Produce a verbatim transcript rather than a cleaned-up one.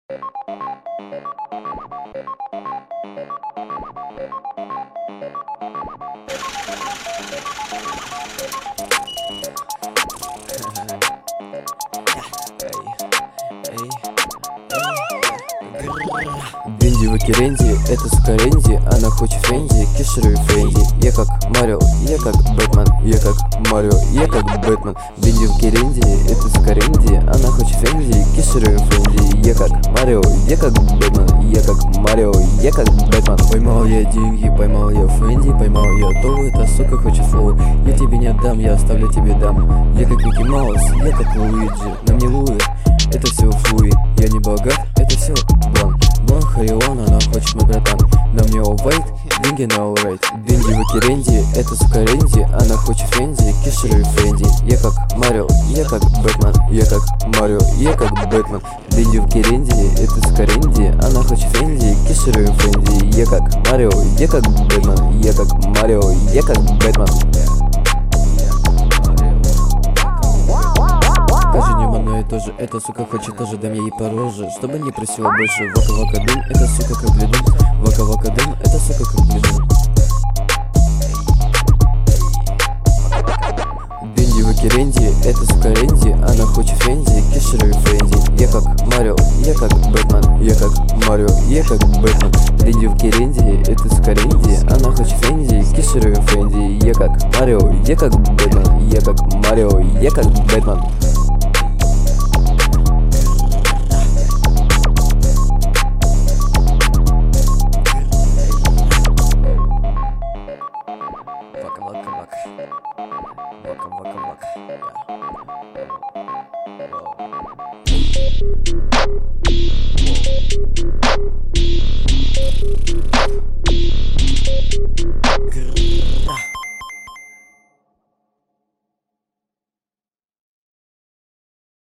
Бенди в Океренди, это сука Ренди, она хочет Фенди, Кишеру и Френди. Я как Марио, я как Бэтмен, я как Марио, я как Бэтмен. Бенди в Океренди, это сука Ренди, она хочет Фенди, Кишеру и Френди. Я как Марио, я как Бэтмен, я как Марио, я как Бэтмен. Поймал я деньги, поймал я Фенди, поймал я то, эта сука хочет флоу. Я тебе не отдам, я оставлю тебе дам. Я как Микки Маус, я как Луиджи, на мне Луи, это все флуи. Я не богат, это все блан. Блан Харион, она хочет мой братан. На мне овайт, деньги на алрайт. Бенди в Океренди, это сука Ренди, она хочет Фенди, Кишеру и Френди. Я как Марио, я как Бэтмен, я как Марио, я как Бэтмен. Бенди в Океренди, это сука Ренди, она хочет Фенди, Кишеру и Френди. Я как Марио, я как Бэтмен, я как Марио, я как Бэтмен. Каждый днем одно и то же, эта сука хочет тоже, дам я ей по роже, чтобы не просила больше. Вака-вака дым, это сука как бледун. Вака-вака дым, это сука как бледун. Бенди в Океренди, это сука Ренди, она хочет Фенди, Кишеру и Френди. Я как Марио, я как Бэтмен, я как Марио, я как Бэтмен. Бенди в Океренди, это сука Ренди, она хочет Фенди, Кишеру и Френди. Я как Марио, я как Бэтмен, я как Марио, я как Бэтмен.